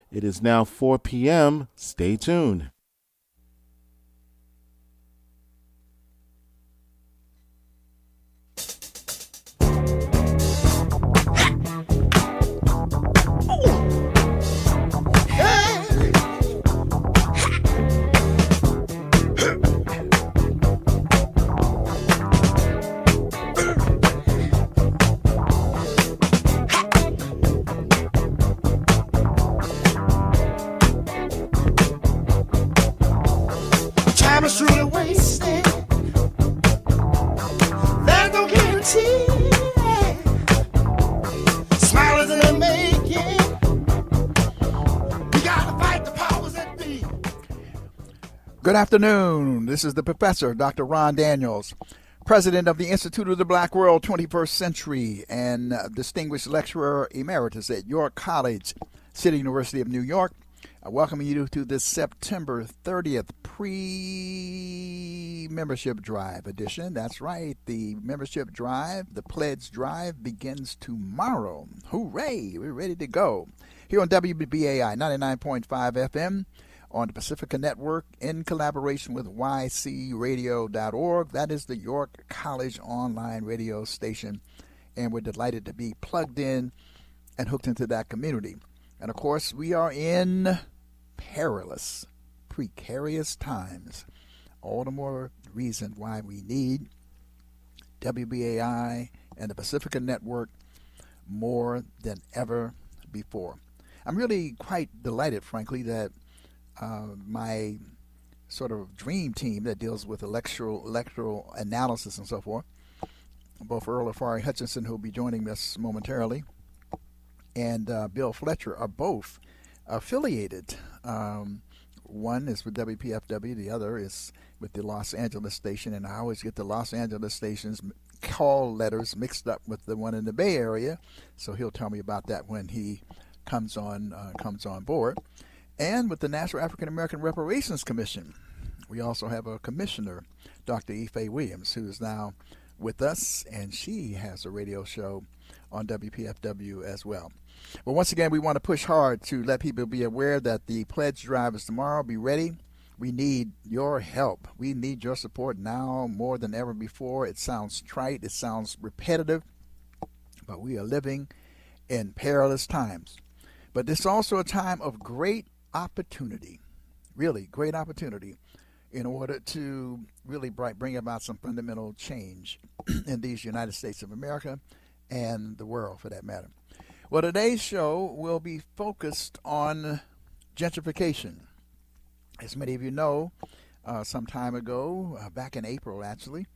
It is now 4 p.m. Stay tuned. Time is truly wasted. There's no guarantee. Smile is in the making. We gotta fight the powers that be. Good afternoon. This is the professor, Dr. Ron Daniels, president of the Institute of the Black World 21st Century and distinguished lecturer emeritus at York College, City University of New York. I welcome you to this September 30th pre-membership drive edition. That's right. The membership drive, the pledge drive begins tomorrow. Hooray! We're ready to go. Here on WBAI 99.5 FM on the Pacifica Network in collaboration with ycradio.org. That is the York College online radio station. And we're delighted to be plugged in and hooked into that community. And, of course, we are in perilous, precarious times. All the more reason why we need WBAI and the Pacifica Network more than ever before. I'm really quite delighted, frankly, that my sort of dream team that deals with electoral analysis and so forth, both Earl Afari Hutchinson, who will be joining us momentarily, and Bill Fletcher are both affiliated. One is with WPFW, the other is with the Los Angeles station, and I always get the Los Angeles station's call letters mixed up with the one in the Bay Area, so he'll tell me about that when he comes on board. And with the National African American Reparations Commission, we also have a commissioner, Dr. Ife Williams, who is now with us, and she has a radio show on WPFW as well. But once again, we want to push hard to let people be aware that the pledge drive is tomorrow. Be ready. We need your help. We need your support now more than ever before. It sounds trite. It sounds repetitive. But we are living in perilous times. But it's also a time of great opportunity, really great opportunity, in order to really bring about some fundamental change in these United States of America and the world, for that matter. Well, today's show will be focused on gentrification. As many of you know, some time ago, back in April actually,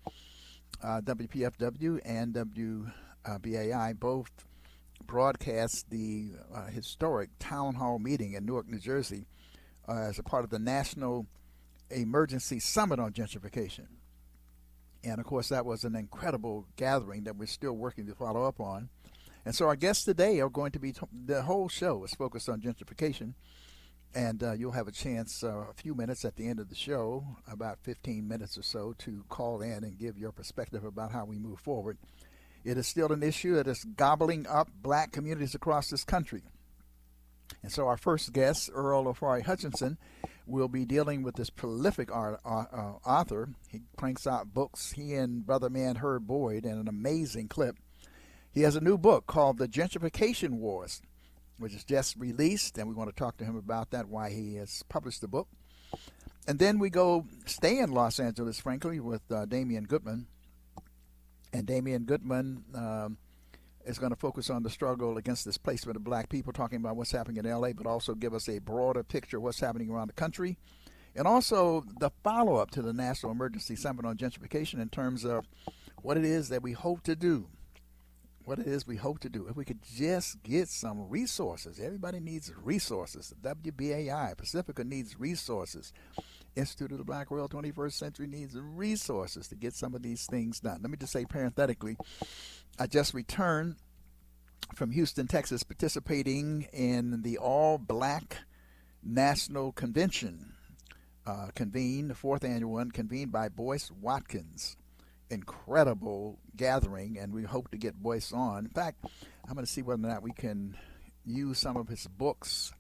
WPFW and WBAI both broadcast the historic town hall meeting in Newark, New Jersey, as a part of the National Emergency Summit on Gentrification. And, of course, that was an incredible gathering that we're still working to follow up on. And so our guests today are going to be, the whole show is focused on gentrification. And you'll have a chance, a few minutes at the end of the show, about 15 minutes or so, to call in and give your perspective about how we move forward. It is still an issue that is gobbling up black communities across this country. And so our first guest, Earl Afari Hutchinson, will be dealing with this prolific author. He cranks out books. He and brother man Herb Boyd, in an amazing clip. He has a new book called The Gentrification Wars, which is just released, and we want to talk to him about that, why he has published the book. And then we stay in Los Angeles, frankly, with Damian Goodman. And Damian Goodman is going to focus on the struggle against displacement of black people, talking about what's happening in L.A., but also give us a broader picture of what's happening around the country. And also the follow-up to the National Emergency Summit on Gentrification in terms of what it is that we hope to do. If we could just get some resources. Everybody needs resources. The WBAI, Pacifica, needs resources. Institute of the Black World 21st Century needs resources to get some of these things done. Let me just say parenthetically, I just returned from Houston, Texas, participating in the all-black National Convention, the fourth annual one, convened by Boyce Watkins. Incredible gathering, and we hope to get Boyce on. In fact, I'm going to see whether or not we can use some of his books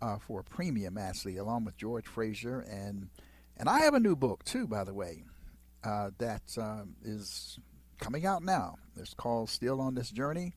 for a premium, actually, along with George Fraser. And I have a new book, too, by the way, that is coming out now. It's called Still on This Journey,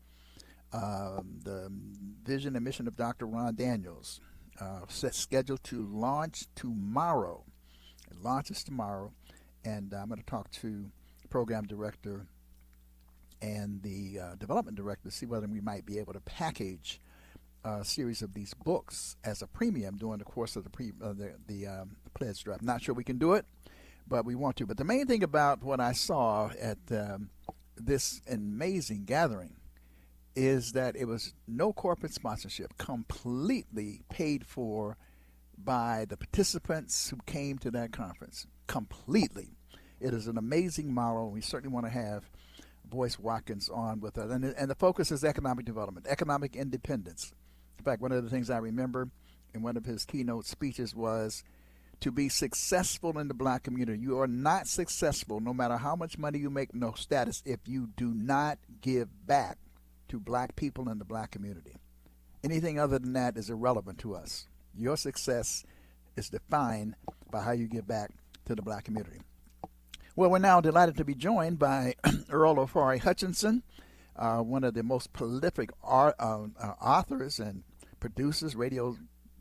the Vision and Mission of Dr. Ron Daniels, scheduled to launch tomorrow. It launches tomorrow, and I'm going to talk to the program director and the development director to see whether we might be able to package a series of these books as a premium during the course of the pledge drive. Not sure we can do it, but we want to. But the main thing about what I saw at this amazing gathering is that it was no corporate sponsorship, completely paid for by the participants who came to that conference, completely. It is an amazing model. We certainly want to have Boyce Watkins on with us. And the focus is economic development, economic independence. In fact, one of the things I remember in one of his keynote speeches was to be successful in the black community. You are not successful, no matter how much money you make, no status, if you do not give back to black people in the black community. Anything other than that is irrelevant to us. Your success is defined by how you give back to the black community. Well, we're now delighted to be joined by Earl Ofari Hutchinson, one of the most prolific authors and producers, radio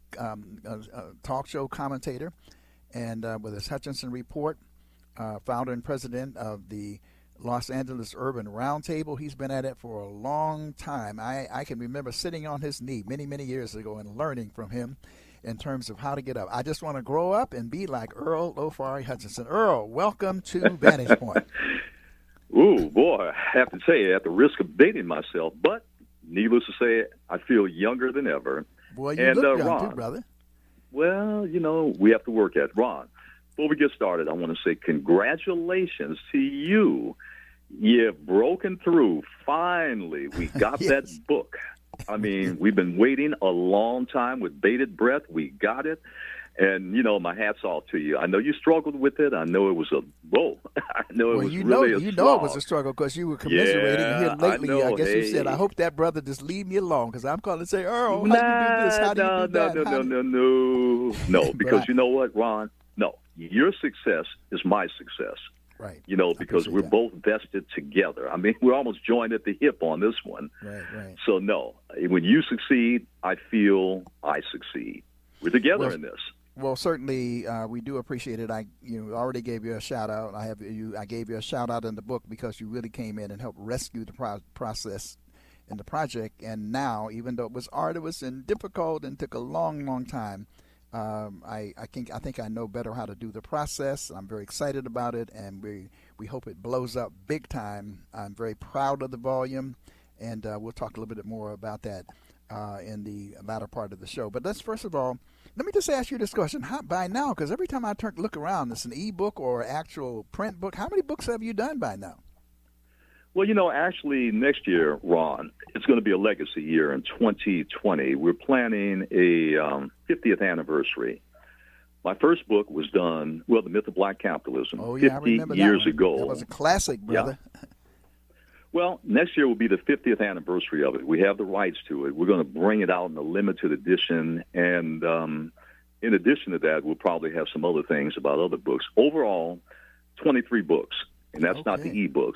talk show commentator, and with his Hutchinson Report, founder and president of the Los Angeles Urban Roundtable. He's been at it for a long time. I can remember sitting on his knee many, many years ago and learning from him in terms of how to get up. I just want to grow up and be like Earl Ofari Hutchinson. Earl, welcome to Vantage Point. Ooh, boy, I have to say, at the risk of dating myself, but needless to say, I feel younger than ever. Boy, you look young, Ron, too, brother. Well, we have to work at it. Ron, before we get started, I want to say congratulations to you. You've broken through. Finally, we got Yes. that book. I mean, we've been waiting a long time with bated breath. We got it. And, my hat's off to you. I know you struggled with it. I know it was I know it was really a you slog. know it was a struggle because you were commiserating Yeah, here lately. I know. guess you Hey. said, I hope that brother just leave me alone because I'm calling to say, Earl, how do you do this? How do you do that? No, because you know what, Ron? No, your success is my success. Right. Because we're both vested together. I mean, we're almost joined at the hip on this one. Right. So, no, when you succeed, I feel I succeed. We're together in this. Well, certainly, we do appreciate it. I already gave you a shout out. I gave you a shout out in the book because you really came in and helped rescue the process in the project. And now, even though it was arduous and difficult and took a long, long time, I think I know better how to do the process. I'm very excited about it, and we hope it blows up big time. I'm very proud of the volume, and we'll talk a little bit more about that in the latter part of the show. But let's first of all, let me just ask you this question. How, by now, because every time I look around, it's an e-book or actual print book. How many books have you done by now? Well, actually, next year, Ron, it's going to be a legacy year in 2020. We're planning a 50th anniversary. My first book was done, The Myth of Black Capitalism, Oh, yeah, 50 I remember years that ago. That was a classic, brother. Yeah. Well, next year will be the 50th anniversary of it. We have the rights to it. We're going to bring it out in a limited edition, and in addition to that, we'll probably have some other things about other books. Overall, 23 books, and that's not the e-books.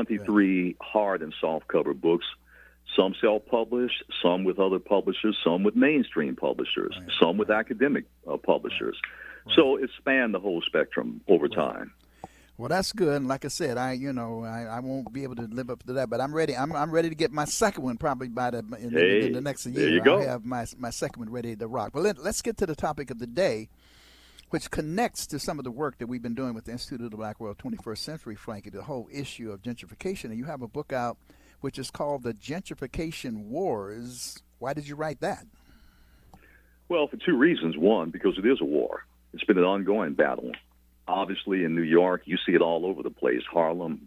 23 hard and soft cover books. Some self-published, some with other publishers, some with mainstream publishers, some with academic publishers. Right. So it spanned the whole spectrum over time. Well, that's good. And like I said, I won't be able to live up to that, but I'm ready. I'm ready to get my second one probably in the next year. There you go. I'll have my second one ready to rock. But let's get to the topic of the day, which connects to some of the work that we've been doing with the Institute of the Black World 21st Century, Frankie, the whole issue of gentrification. And you have a book out which is called The Gentrification Wars. Why did you write that? Well, for two reasons. One, because it is a war. It's been an ongoing battle. Obviously, in New York, you see it all over the place. Harlem,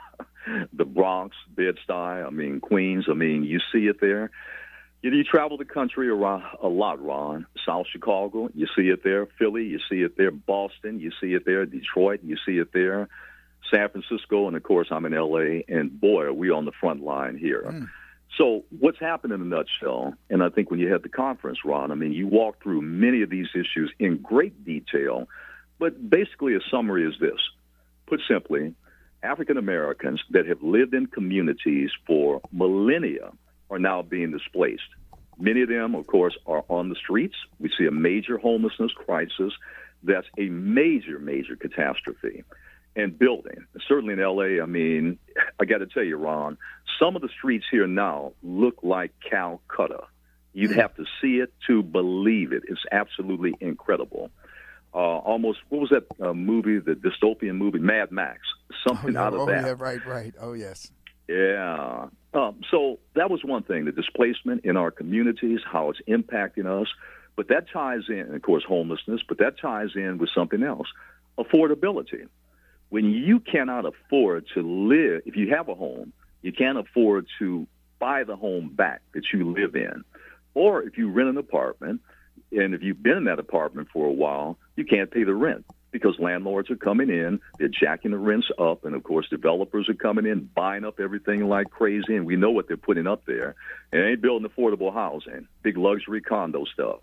the Bronx, Bed-Stuy, Queens. You see it there. You travel the country around a lot, Ron. South Chicago, you see it there. Philly, you see it there. Boston, you see it there. Detroit, you see it there. San Francisco, and, of course, I'm in L.A., and, boy, are we on the front line here. So what's happened in a nutshell, and I think when you had the conference, Ron, I mean, you walked through many of these issues in great detail, but basically a summary is this. Put simply, African Americans that have lived in communities for millennia are now being displaced. Many of them, of course, are on the streets. We see a major homelessness crisis. That's a major, major catastrophe. And building, certainly in L.A., I mean, I got to tell you, Ron, some of the streets here now look like Calcutta. You'd have to see it to believe it. It's absolutely incredible. Almost, what was that movie, the dystopian movie, Mad Max? Something out of that. Oh, yeah, right. Oh, yes. Yeah. So that was one thing, the displacement in our communities, how it's impacting us. But that ties in, of course, homelessness, but that ties in with something else, affordability. When you cannot afford to live, if you have a home, you can't afford to buy the home back that you live in. Or if you rent an apartment, and if you've been in that apartment for a while, you can't pay the rent because landlords are coming in, they're jacking the rents up, and of course developers are coming in, buying up everything like crazy, and we know what they're putting up there. And they ain't building affordable housing, big luxury condo stuff.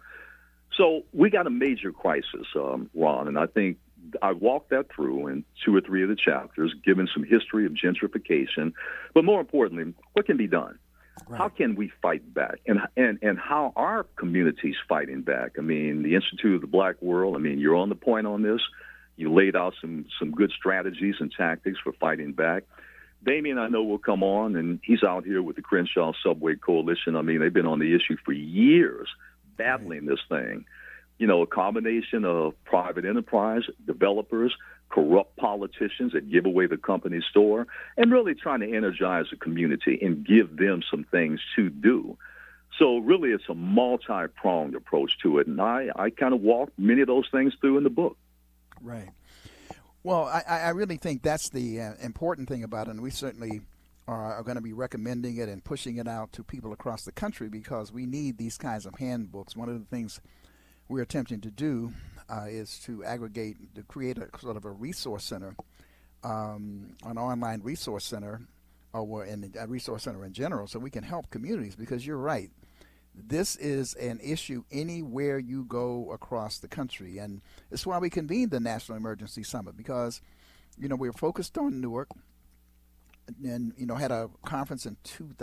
So we got a major crisis, Ron, and I think I walked that through in 2 or 3 of the chapters, giving some history of gentrification, but more importantly, what can be done? Right. How can we fight back? And how are communities fighting back? I mean, the Institute of the Black World, I mean, you're on the point on this. You laid out some good strategies and tactics for fighting back. Damien, I know, will come on, and he's out here with the Crenshaw Subway Coalition. I mean, they've been on the issue for years, battling this thing. You know, a combination of private enterprise, developers, corrupt politicians that give away the company store, and really trying to energize the community and give them some things to do. So really it's a multi-pronged approach to it, and I kind of walk many of those things through in the book. Right. Well, I really think that's the important thing about it, and we certainly are going to be recommending it and pushing it out to people across the country because we need these kinds of handbooks. One of the things we're attempting to do is to create a sort of a resource center, an online resource center, or a resource center in general, so we can help communities. Because you're right, this is an issue anywhere you go across the country, and it's why we convened the National Emergency Summit. Because, you know, we're focused on Newark, and you know, had a conference in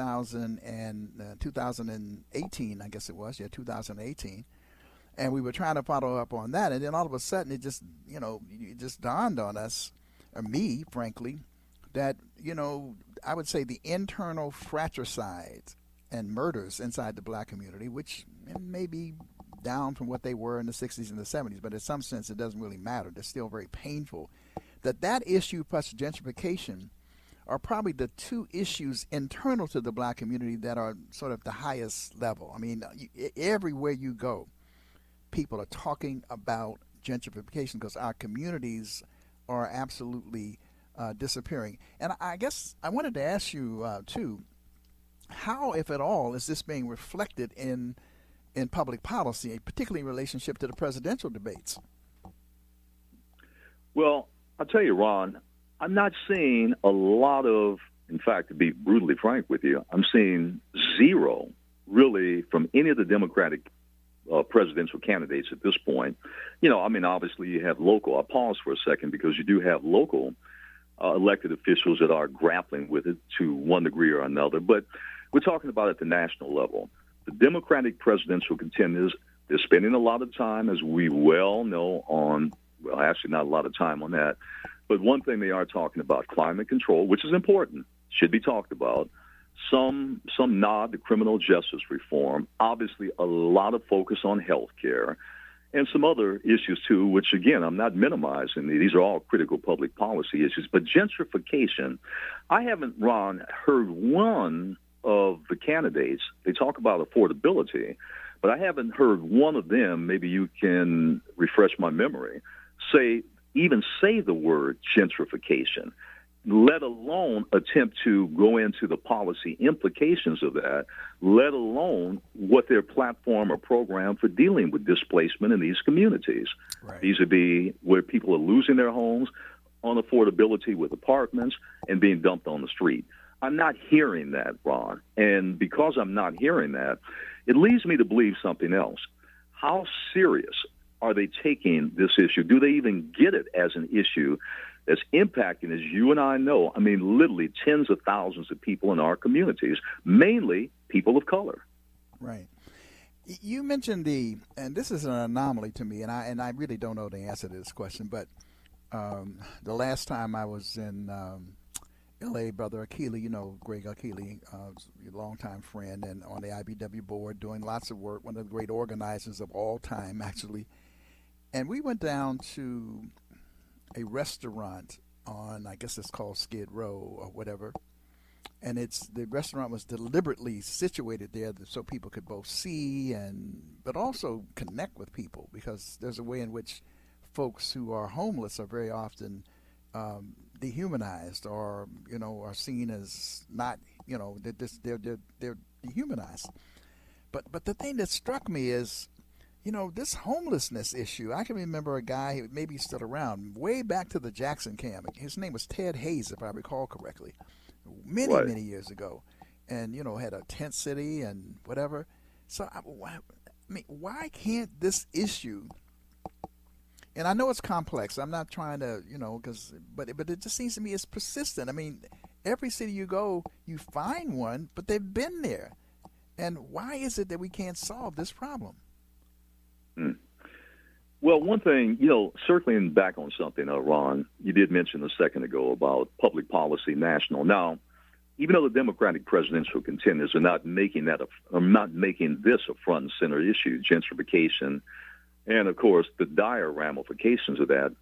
2018, I guess it was, 2018. And we were trying to follow up on that, and then all of a sudden it just dawned on us, or me, frankly, that, you know, I would say the internal fratricides and murders inside the black community, which may be down from what they were in the 60s and the 70s, but in some sense it doesn't really matter. They're still very painful. That issue plus gentrification are probably the two issues internal to the black community that are sort of the highest level. I mean, everywhere you go, people are talking about gentrification because our communities are absolutely disappearing. And I guess I wanted to ask you, too, how, if at all, is this being reflected in public policy, particularly in relationship to the presidential debates? Well, I'll tell you, Ron, I'm not seeing a lot of, in fact, to be brutally frank with you, I'm seeing zero, really, from any of the Democratic presidential candidates at this point. You know, I mean, obviously you have local. I'll pause for a second because you do have local elected officials that are grappling with it to one degree or another. But we're talking about at the national level. The Democratic presidential contenders, they're spending a lot of time, as we well know, on, well, actually not a lot of time on that. But one thing they are talking about, climate control, which is important, should be talked about. Some nod to criminal justice reform, obviously a lot of focus on health care, and some other issues, too, which, again, I'm not minimizing. These are all critical public policy issues. But gentrification, I haven't, Ron, heard one of the candidates, they talk about affordability, but I haven't heard one of them, maybe you can refresh my memory, even say the word gentrification, let alone attempt to go into the policy implications of that, let alone what their platform or program for dealing with displacement in these communities. Right. These would be where people are losing their homes, on affordability with apartments, and being dumped on the street. I'm not hearing that, Ron. And because I'm not hearing that, it leads me to believe something else. How serious are they taking this issue? Do they even get it as an issue that's impacting, as you and I know, I mean, literally tens of thousands of people in our communities, mainly people of color? Right. You mentioned and this is an anomaly to me, and I really don't know the answer to this question, but the last time I was in L.A., Brother Akili, you know Greg Akili, a longtime friend, and on the IBW board, doing lots of work, one of the great organizers of all time, actually. And we went down to a restaurant on, I guess it's called Skid Row or whatever. And the restaurant was deliberately situated there so people could both see but also connect with people, because there's a way in which folks who are homeless are very often dehumanized, or are seen as not, they're dehumanized. But the thing that struck me is, this homelessness issue. I can remember a guy, maybe he's still around, way back to the Jackson camp. His name was Ted Hayes, if I recall correctly, many years ago, and had a tent city and whatever. So I mean, why can't this issue? And I know it's complex. I'm not trying to, but it just seems to me it's persistent. I mean, every city you go, you find one, but they've been there. And why is it that we can't solve this problem? Well, one thing, circling back on something, Ron, you did mention a second ago about public policy national. Now, even though the Democratic presidential contenders are not making this a front and center issue, gentrification, and of course the dire ramifications of that,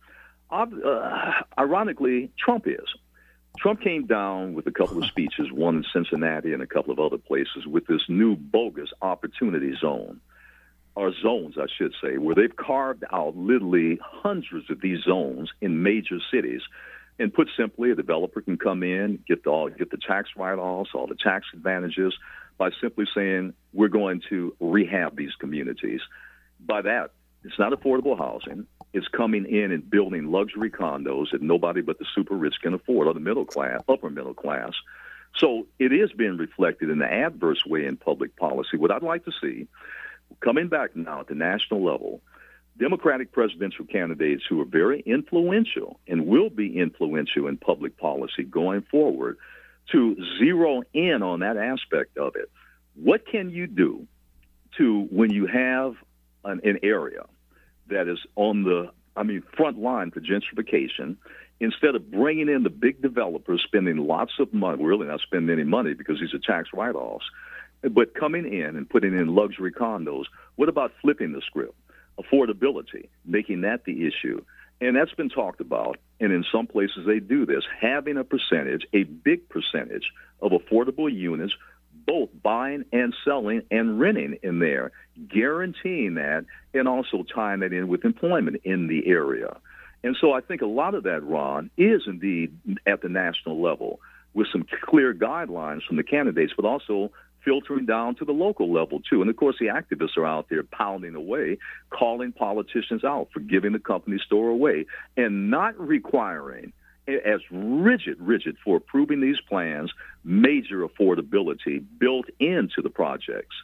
ironically, Trump is. Trump came down with a couple of speeches, one in Cincinnati and a couple of other places, with this new bogus opportunity zone, or zones, I should say, where they've carved out literally hundreds of these zones in major cities. And put simply, a developer can come in, get the tax write-offs, all the tax advantages, by simply saying, we're going to rehab these communities. By that, it's not affordable housing. It's coming in and building luxury condos that nobody but the super rich can afford, or the middle class, upper middle class. So it is being reflected in the adverse way in public policy. What I'd like to see, coming back now at the national level, Democratic presidential candidates who are very influential and will be influential in public policy going forward, to zero in on that aspect of it. What can you do when you have an area that is on the front line for gentrification, instead of bringing in the big developers spending lots of money, we're really not spending any money because these are tax write-offs, but coming in and putting in luxury condos? What about flipping the script? Affordability, making that the issue. And that's been talked about, and in some places they do this, having a big percentage of affordable units, both buying and selling and renting in there, guaranteeing that, and also tying that in with employment in the area. And so I think a lot of that, Ron, is indeed at the national level, with some clear guidelines from the candidates, but also filtering down to the local level, too. And, of course, the activists are out there pounding away, calling politicians out for giving the company store away, and not requiring, as rigid for approving these plans, major affordability built into the projects.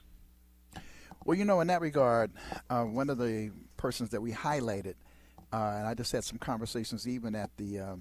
Well, in that regard, one of the persons that we highlighted, and I just had some conversations even at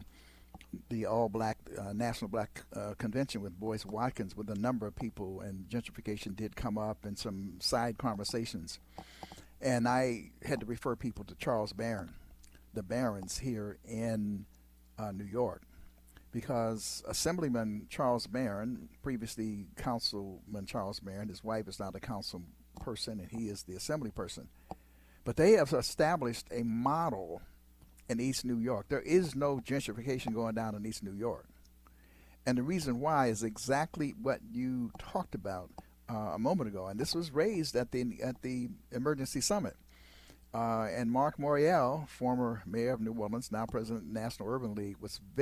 the all-black National Black Convention with Boyce Watkins, with a number of people, and gentrification did come up in some side conversations. And I had to refer people to Charles Barron, the Barrons here in New York, because Assemblyman Charles Barron, previously Councilman Charles Barron, his wife is now the council person and he is the assembly person, but they have established a model in East New York. There is no gentrification going down in East New York. And the reason why is exactly what you talked about a moment ago. And this was raised at the Emergency Summit. And Mark Morial, former mayor of New Orleans, now president of the National Urban League,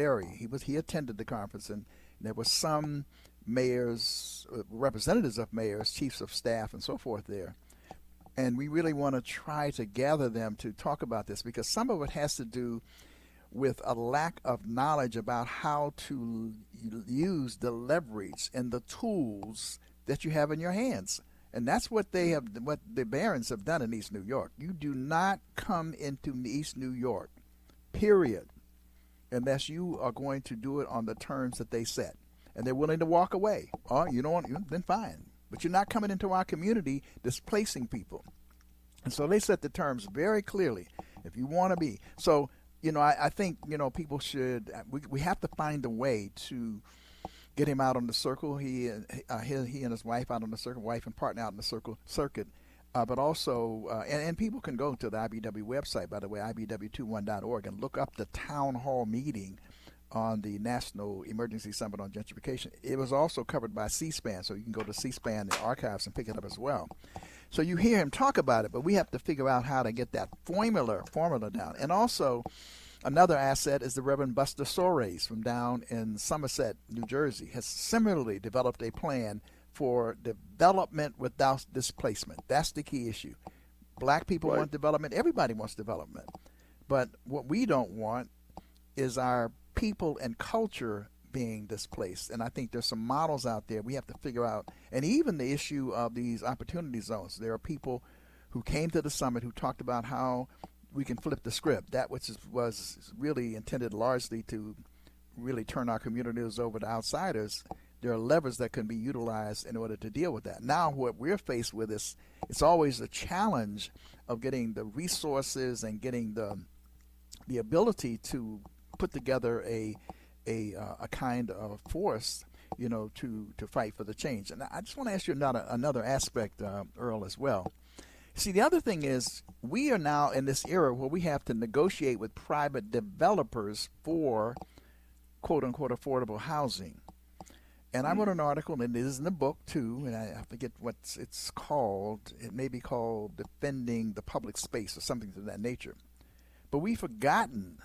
he attended the conference, and there were some mayors, representatives of mayors, chiefs of staff, and so forth there. And we really want to try to gather them to talk about this, because some of it has to do with a lack of knowledge about how to use the leverage and the tools that you have in your hands. And that's what what the barons have done in East New York. You do not come into East New York, period, unless you are going to do it on the terms that they set. And they're willing to walk away. Oh, you don't want, then fine. But you're not coming into our community displacing people. And so they set the terms very clearly. If you want to be. So, I think, people should, we have to find a way to get him out on the circle. He and his wife out on the circle, wife and partner out on the circuit. But also, and people can go to the IBW website, by the way, ibw21.org, and look up the town hall meeting on the National Emergency Summit on Gentrification. It was also covered by C-SPAN, so you can go to C-SPAN, the archives, and pick it up as well. So you hear him talk about it, but we have to figure out how to get that formula down. And also, another asset is the Reverend Buster Soares from down in Somerset, New Jersey, has similarly developed a plan for development without displacement. That's the key issue. Black people want development. Everybody wants development. But what we don't want is our people and culture being displaced. And I think there's some models out there we have to figure out. And even the issue of these opportunity zones. There are people who came to the summit who talked about how we can flip the script. That which was really intended largely to really turn our communities over to outsiders. There are levers that can be utilized in order to deal with that. Now what we're faced with is it's always a challenge of getting the resources and getting the ability to put together a kind of force, to fight for the change. And I just want to ask you another aspect, Earl, as well. See, the other thing is we are now in this era where we have to negotiate with private developers for quote-unquote affordable housing. And I wrote an article, and it is in the book, too, and I forget what it's called. It may be called Defending the Public Space or something of that nature. But we've forgotten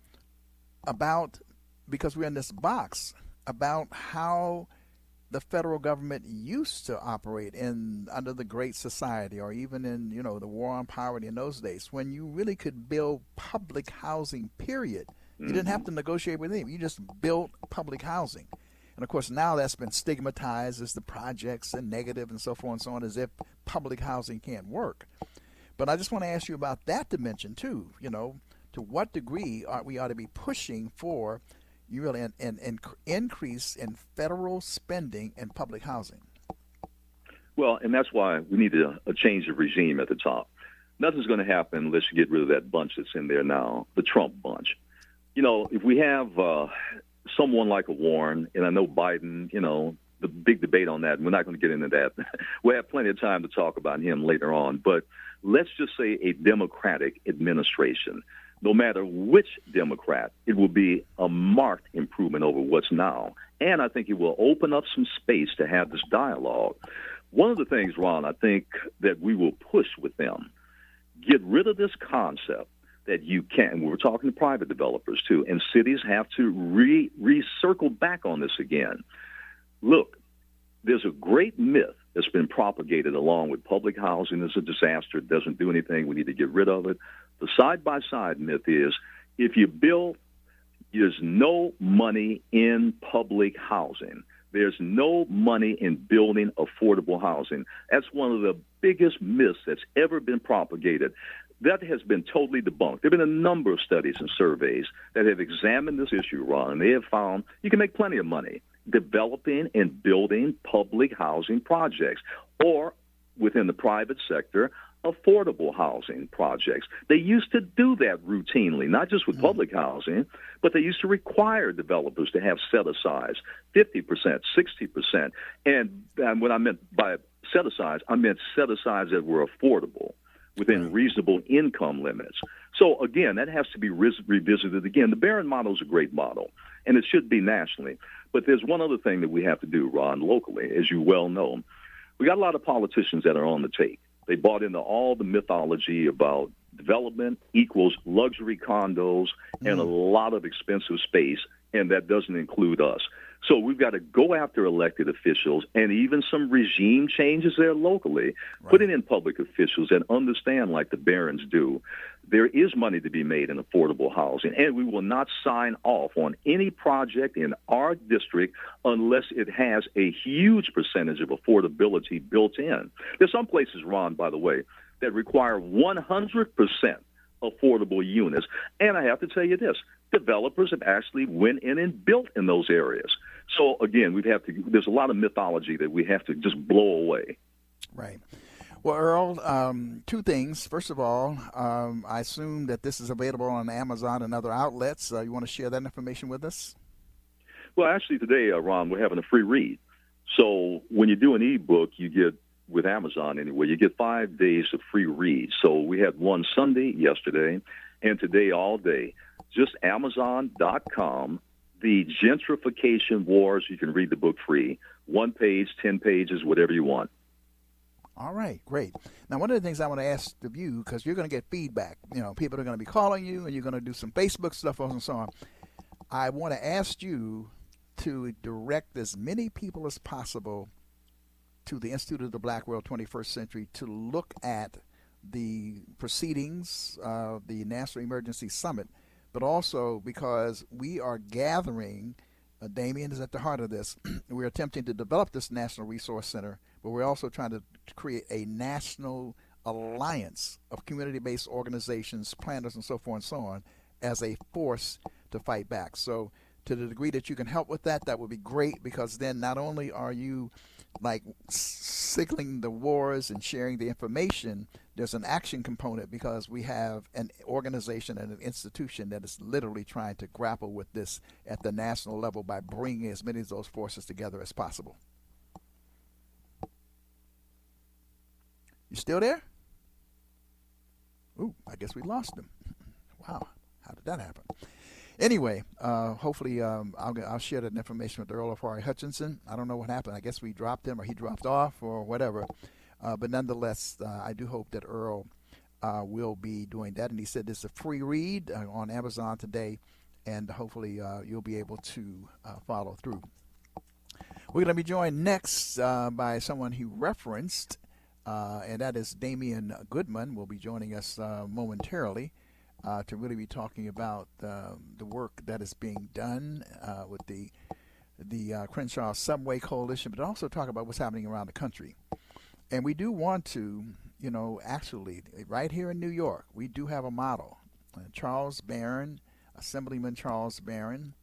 about, because we're in this box, about how the federal government used to operate under the Great Society, or even in, the War on Poverty in those days, when you really could build public housing, period. You didn't have to negotiate with anyone. You just built public housing. And, of course, now that's been stigmatized as the projects and negative and so forth and so on, as if public housing can't work. But I just want to ask you about that dimension, too, to what degree we ought to be pushing for really an increase in federal spending in public housing. Well, and that's why we need a change of regime at the top. Nothing's going to happen unless you get rid of that bunch that's in there now, the Trump bunch. If we have someone like a Warren, and I know Biden, the big debate on that, and we're not going to get into that. We'll have plenty of time to talk about him later on. But let's just say a Democratic administration. No matter which Democrat, it will be a marked improvement over what's now. And I think it will open up some space to have this dialogue. One of the things, Ron, I think that we will push with them, get rid of this concept that you can, we're talking to private developers too, and cities have to recircle back on this again. Look, there's a great myth that's been propagated along with public housing is a disaster, it doesn't do anything, we need to get rid of it. The side-by-side myth is if you build, there's no money in public housing. There's no money in building affordable housing. That's one of the biggest myths that's ever been propagated. That has been totally debunked. There have been a number of studies and surveys that have examined this issue, Ron, and they have found you can make plenty of money developing and building public housing projects, or within the private sector, affordable housing projects. They used to do that routinely, not just with public housing, but they used to require developers to have set-asides, 50%, 60%. And what I meant by set-asides, I meant set-asides that were affordable within reasonable income limits. So, again, that has to be revisited again. The Barron model is a great model, and it should be nationally. But there's one other thing that we have to do, Ron, locally, as you well know. We got a lot of politicians that are on the take. They bought into all the mythology about development equals luxury condos and a lot of expensive space and that doesn't include us. So we've got to go after elected officials and even some regime changes there locally, putting in public officials and understand, like the Barons do, there is money to be made in affordable housing, and we will not sign off on any project in our district unless it has a huge percentage of affordability built in. There's some places, Ron, by the way, that require 100% affordable units. And I have to tell you this, developers have actually went in and built in those areas. So again, there's a lot of mythology that we have to just blow away. Right. Well, Earl, two things. First of all, I assume that this is available on Amazon and other outlets. You want to share that information with us? Well, actually today, Ron, we're having a free read. So when you do an ebook, you get, with Amazon anyway, you get 5 days of free read. So we had one Sunday yesterday and today all day. Just Amazon.com, The Gentrification Wars. You can read the book free. 1 page, 10 pages, whatever you want. All right, great. Now, one of the things I want to ask of you, because you're going to get feedback, people are going to be calling you and you're going to do some Facebook stuff and so on. I want to ask you to direct as many people as possible to the Institute of the Black World 21st Century to look at the proceedings of the National Emergency Summit, but also because we are gathering, Damien is at the heart of this, we're attempting to develop this National Resource Center, but we're also trying to create a national alliance of community-based organizations, planners, and so forth and so on as a force to fight back. So to the degree that you can help with that, that would be great, because then not only are you like signaling the wars and sharing the information, there's an action component because we have an organization and an institution that is literally trying to grapple with this at the national level by bringing as many of those forces together as possible. You still there? Ooh, I guess we lost him. Wow, how did that happen? Anyway, hopefully I'll share that information with Earl Afari Hutchinson. I don't know what happened. I guess we dropped him or he dropped off or whatever. But nonetheless, I do hope that Earl will be doing that. And he said it's a free read on Amazon today, and hopefully you'll be able to follow through. We're going to be joined next by someone he referenced, and that is Damian Goodman. Will be joining us momentarily. To really be talking about the work that is being done with the Crenshaw Subway Coalition, but also talk about what's happening around the country. And we do want to, actually, right here in New York, we do have a model. Charles Barron, Assemblyman Charles Barron,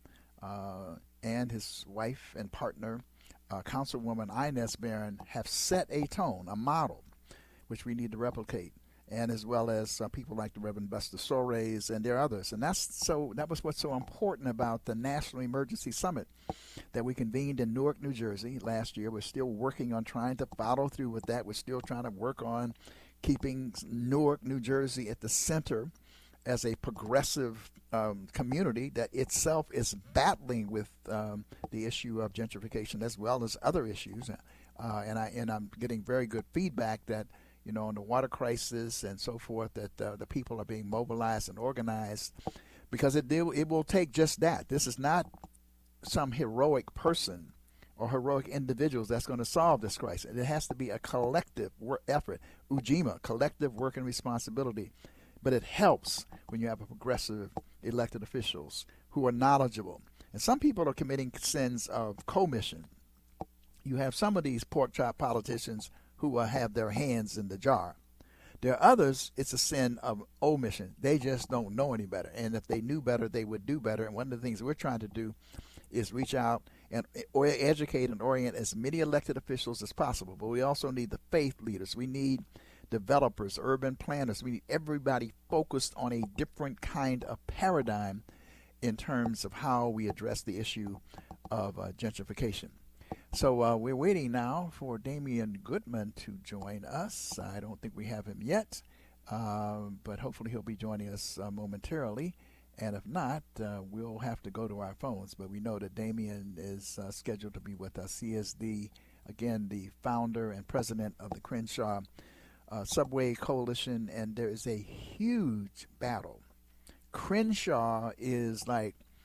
and his wife and partner, Councilwoman Inez Barron, have set a tone, a model, which we need to replicate. And as well as people like the Reverend Buster Soares, and there are others. And that was what's so important about the National Emergency Summit that we convened in Newark, New Jersey last year. We're still working on trying to follow through with that. We're still trying to work on keeping Newark, New Jersey at the center as a progressive community that itself is battling with the issue of gentrification as well as other issues. And I'm getting very good feedback that on the water crisis and so forth, that the people are being mobilized and organized, because it will take just that. This is not some heroic person or heroic individuals that's going to solve this crisis. It has to be a collective effort, UJIMA, collective work and responsibility. But it helps when you have a progressive elected officials who are knowledgeable. And some people are committing sins of commission. You have some of these pork chop politicians who have their hands in the jar. There are others, it's a sin of omission. They just don't know any better. And if they knew better, they would do better. And one of the things we're trying to do is reach out and educate and orient as many elected officials as possible. But we also need the faith leaders. We need developers, urban planners. We need everybody focused on a different kind of paradigm in terms of how we address the issue of gentrification. So we're waiting now for Damian Goodman to join us. I don't think we have him yet, but hopefully he'll be joining us momentarily. And if not, we'll have to go to our phones. But we know that Damian is scheduled to be with us. He is the founder and president of the Crenshaw Subway Coalition, and there is a huge battle. Crenshaw is like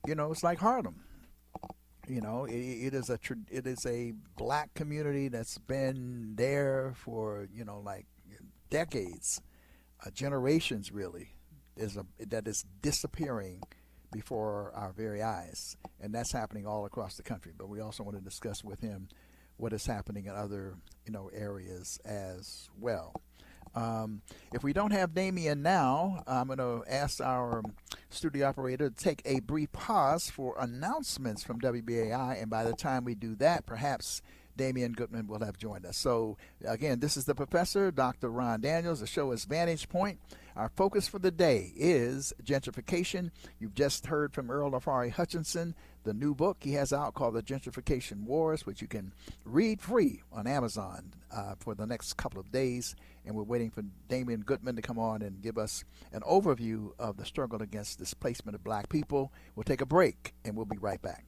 it's like Harlem. It is a black community that's been there for like decades, generations really, that is disappearing before our very eyes, and that's happening all across the country. But we also want to discuss with him what is happening in other areas as well. If we don't have Damien now, I'm going to ask our studio operator to take a brief pause for announcements from WBAI, and by the time we do that, perhaps Damien Goodman will have joined us. So, again, this is the professor, Dr. Ron Daniels. The show is Vantage Point. Our focus for the day is gentrification. You've just heard from Earl Afari Hutchinson, the new book he has out called The Gentrification Wars, which you can read free on Amazon for the next couple of days. And we're waiting for Damien Goodman to come on and give us an overview of the struggle against displacement of black people. We'll take a break, and we'll be right back.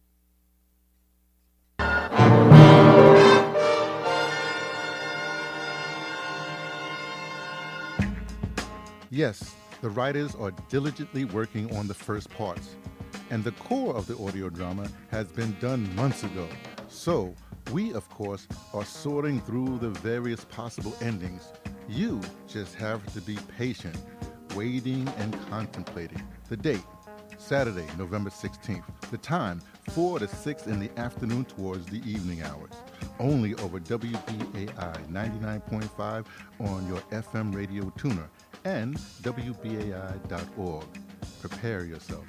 Yes, the writers are diligently working on the first parts, and the core of the audio drama has been done months ago. So, we, of course, are sorting through the various possible endings. You just have to be patient, waiting and contemplating. The date, Saturday, November 16th. The time, 4 to 6 in the afternoon towards the evening hours. Only over WBAI 99.5 on your FM radio tuner and WBAI.org. Prepare yourself.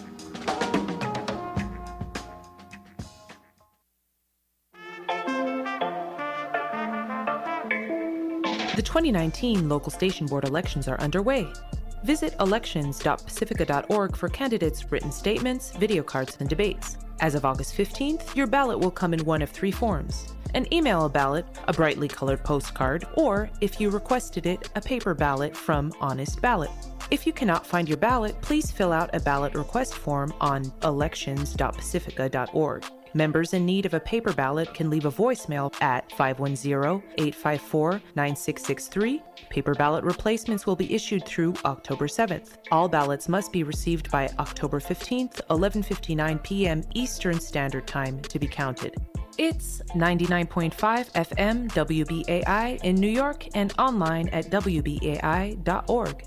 The 2019 local station board elections are underway. Visit elections.pacifica.org for candidates' written statements, video cards, and debates. As of August 15th, your ballot will come in one of 3 forms: an email ballot, a brightly colored postcard, or, if you requested it, a paper ballot from Honest Ballot. If you cannot find your ballot, please fill out a ballot request form on elections.pacifica.org. Members in need of a paper ballot can leave a voicemail at 510-854-9663. Paper ballot replacements will be issued through October 7th. All ballots must be received by October 15th, 11:59 p.m. Eastern Standard Time to be counted. It's 99.5 FM WBAI in New York and online at WBAI.org.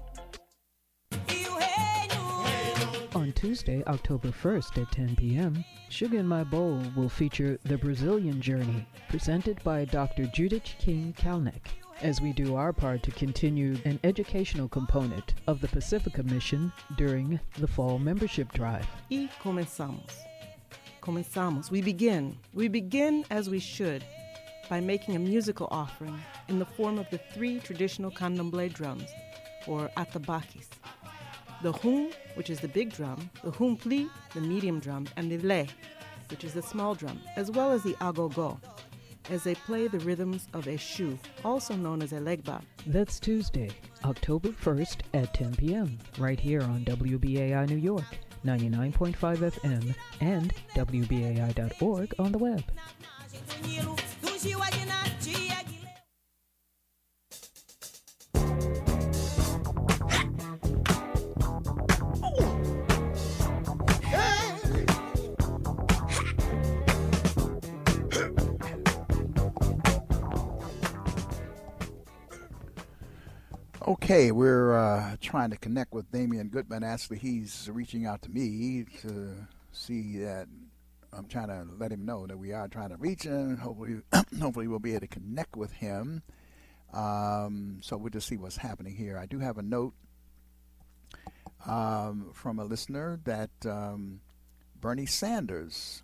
On Tuesday, October 1st at 10 p.m., Sugar in My Bowl will feature The Brazilian Journey, presented by Dr. Judith King Kalnick, as we do our part to continue an educational component of the Pacifica mission during the fall membership drive. Y comenzamos. Comenzamos. We begin as we should by making a musical offering in the form of the 3 traditional candomblé drums, or atabaques. The hum, which is the big drum, the humpli, the medium drum, and the le, which is the small drum, as well as the agogo, as they play the rhythms of a shu, also known as a legba. That's Tuesday, October 1st at 10 p.m., right here on WBAI New York, 99.5 FM, and WBAI.org on the web. Okay, we're trying to connect with Damien Goodman. Actually, he's reaching out to me to see that I'm trying to let him know that we are trying to reach him. Hopefully we'll be able to connect with him. So we'll just see what's happening here. I do have a note from a listener that Bernie Sanders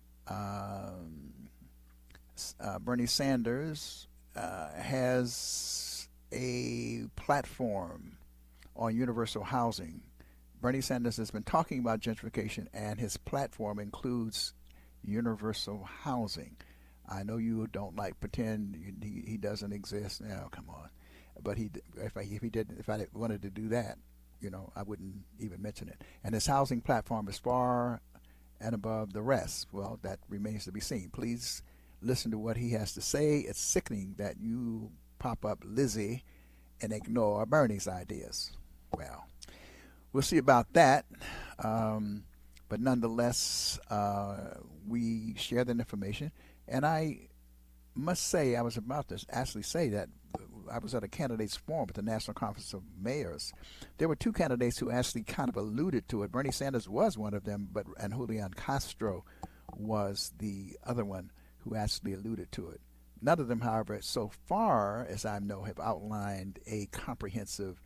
has a platform on universal housing. Bernie Sanders has been talking about gentrification, and his platform includes universal housing. I know you don't like pretend he doesn't exist. No, come on. But if I wanted to do that, I wouldn't even mention it. And his housing platform is far and above the rest. Well, that remains to be seen. Please listen to what he has to say. It's sickening that you pop up Lizzie and ignore Bernie's ideas. Well, we'll see about that. But nonetheless, we share that information. And I must say, I was about to actually say that I was at a candidates forum at the National Conference of Mayors. There were two candidates who actually kind of alluded to it. Bernie Sanders was one of them, and Julian Castro was the other one who actually alluded to it. None of them, however, so far as I know, have outlined a comprehensive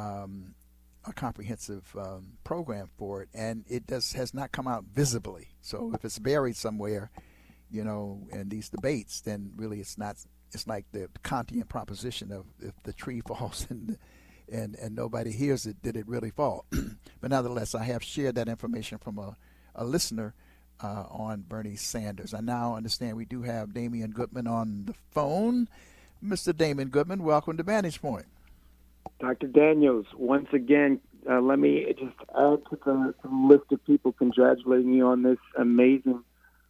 program for it, and it has not come out visibly. So if it's buried somewhere, in these debates, then really it's not. It's like the Kantian proposition of if the tree falls and nobody hears it, did it really fall? But nonetheless, I have shared that information from a listener on Bernie Sanders. I now understand we do have Damian Goodman on the phone. Mr. Damian Goodman, welcome to Vantage Point. Dr. Daniels, once again, let me just add to the list of people congratulating you on this amazing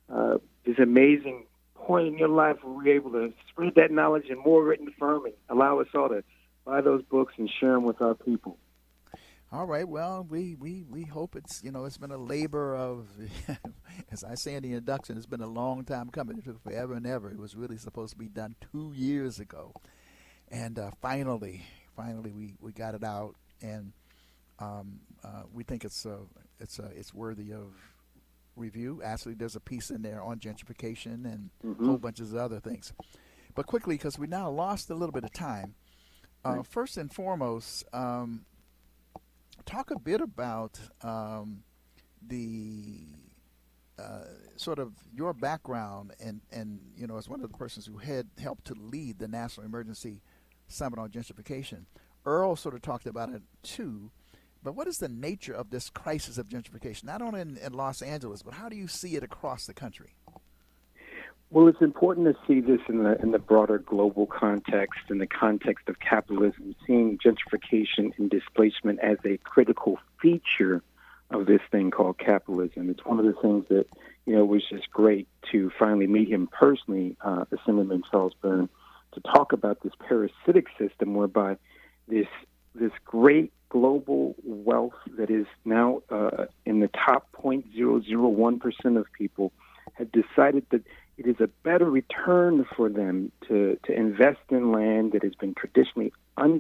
point in your life where we're able to spread that knowledge in more written form and allow us all to buy those books and share them with our people. All right. Well, we hope it's been a labor of, as I say in the introduction, it's been a long time coming. It took forever and ever. It was really supposed to be done 2 years ago, and finally we got it out, and we think it's worthy of review. Actually, there's a piece in there on gentrification and a whole bunch of other things. But quickly, because we now lost a little bit of time, first and foremost, talk a bit about the sort of your background and as one of the persons who had helped to lead the National Emergency Summit on Gentrification. Earl sort of talked about it too. But what is the nature of this crisis of gentrification, not only in Los Angeles, but how do you see it across the country? Well, it's important to see this in the broader global context, in the context of capitalism, seeing gentrification and displacement as a critical feature of this thing called capitalism. It's one of the things that, was just great to finally meet him personally, Assemblyman Charles Byrne, to talk about this parasitic system whereby this great global wealth that is now in the top 0.001% of people have decided that it is a better return for them to invest in land that has been traditionally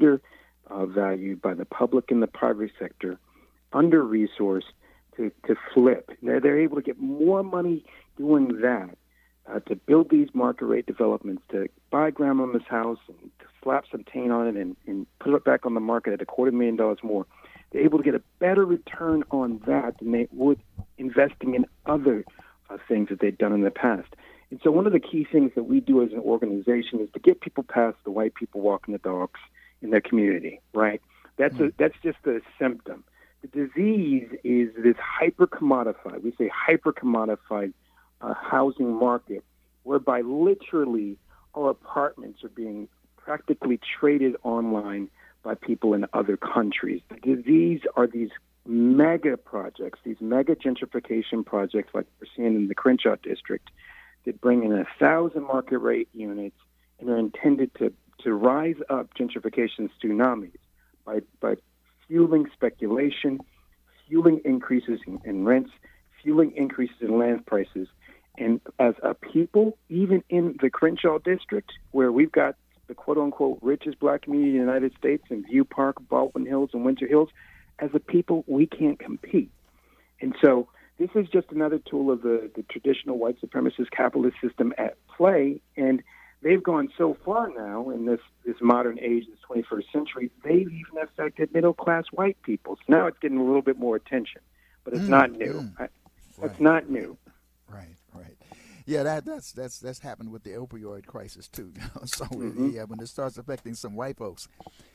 undervalued by the public and the private sector, under-resourced, to flip. They're able to get more money doing that, to build these market rate developments, to buy grandmama's house and to slap some paint on it and put it back on the market at $250,000 more. They're able to get a better return on that than they would investing in other things that they've done in the past. And so one of the key things that we do as an organization is to get people past the white people walking the dogs in their community, right? That's just a symptom. The disease is this hyper-commodified, we say hyper-commodified housing market, whereby literally our apartments are being practically traded online by people in other countries. The disease are these mega projects, these mega gentrification projects like we're seeing in the Crenshaw district that bring in 1,000 market rate units and are intended to rise up gentrification tsunamis by fueling speculation, fueling increases in rents, fueling increases in land prices. And as a people, even in the Crenshaw district, where we've got the quote-unquote richest black community in the United States in View Park, Baldwin Hills, and Winter Hills, as a people, we can't compete. And so this is just another tool of the traditional white supremacist capitalist system at play. And they've gone so far now in this modern age, this 21st century, they've even affected middle-class white people. So now it's getting a little bit more attention, but it's not new. It's not new. Right. Yeah, that's happened with the opioid crisis too. So yeah, when it starts affecting some white folks,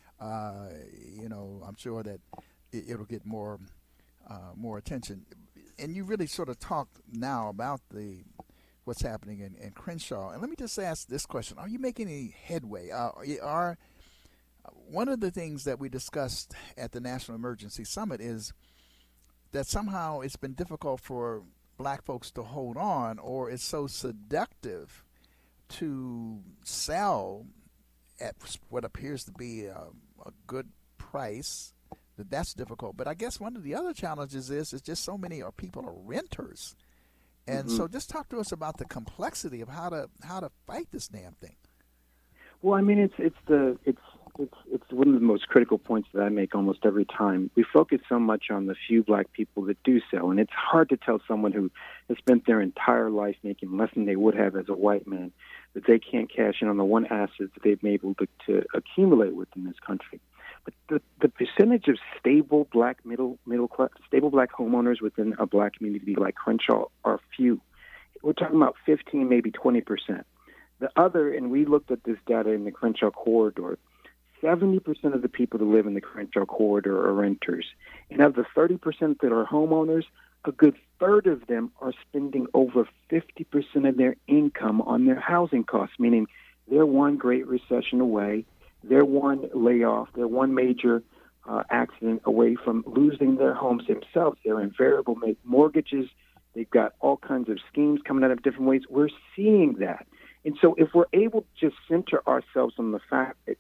I'm sure that it'll get more attention. And you really sort of talked now about what's happening in Crenshaw. And let me just ask this question: are you making any headway? One of the things that we discussed at the National Emergency Summit is that somehow it's been difficult for black folks to hold on, or it's so seductive to sell at what appears to be a good price, that's difficult. But I guess one of the other challenges is just so many people are renters. And so just talk to us about the complexity of how to fight this damn thing. Well, I mean, it's one of the most critical points that I make almost every time. We focus so much on the few black people that do sell, and it's hard to tell someone who has spent their entire life making less than they would have as a white man that they can't cash in on the one asset that they've been able to accumulate within this country. But the percentage of stable black middle class, stable black homeowners within a black community like Crenshaw are few. We're talking about 15, maybe 20%. The other, and we looked at this data in the Crenshaw corridor, 70% of the people that live in the Crenshaw corridor are renters. And of the 30% that are homeowners, a good third of them are spending over 50% of their income on their housing costs, meaning they're one great recession away, they're one layoff, they're one major accident away from losing their homes themselves. They're in variable mortgages. They've got all kinds of schemes coming out of different ways. We're seeing that. And so if we're able to just center ourselves on the fact that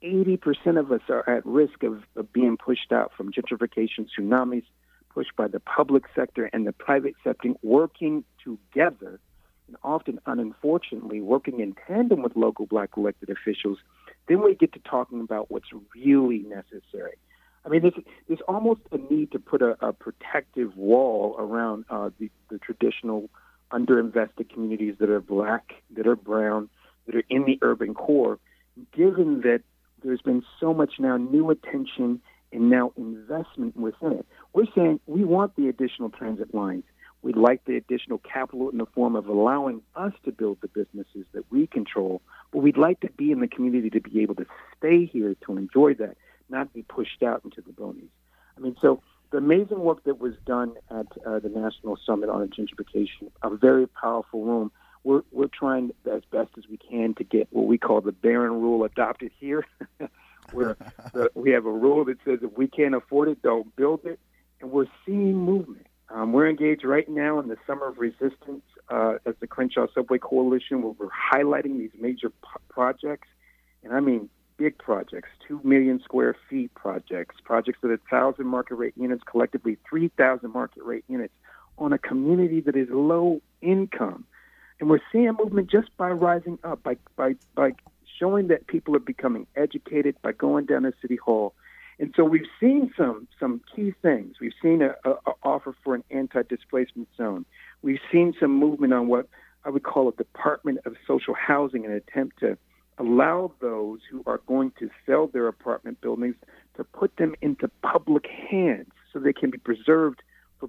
80% of us are at risk of being pushed out from gentrification tsunamis, pushed by the public sector and the private sector working together, and often, unfortunately, working in tandem with local black elected officials, then we get to talking about what's really necessary. I mean, there's almost a need to put a protective wall around the traditional underinvested communities that are black, that are brown, that are in the urban core, given that there's been so much now new attention and now investment within it. We're saying we want the additional transit lines. We'd like the additional capital in the form of allowing us to build the businesses that we control, but we'd like to be in the community to be able to stay here to enjoy that, not be pushed out into the boonies. I mean, so the amazing work that was done at the National Summit on Gentrification, a very powerful room. We're trying as best as we can to get what we call the Barron Rule adopted here, where we have a rule that says if we can't afford it, don't build it, and we're seeing movement. We're engaged right now in the Summer of Resistance as the Crenshaw Subway Coalition, where we're highlighting these major projects, and I mean big projects, 2 million square feet projects that are 1,000 market rate units, collectively 3,000 market rate units on a community that is low income. And we're seeing movement just by rising up, by showing that people are becoming educated, by going down to City Hall. And so we've seen some key things. We've seen an offer for an anti-displacement zone. We've seen some movement on what I would call a Department of Social Housing, an attempt to allow those who are going to sell their apartment buildings to put them into public hands so they can be preserved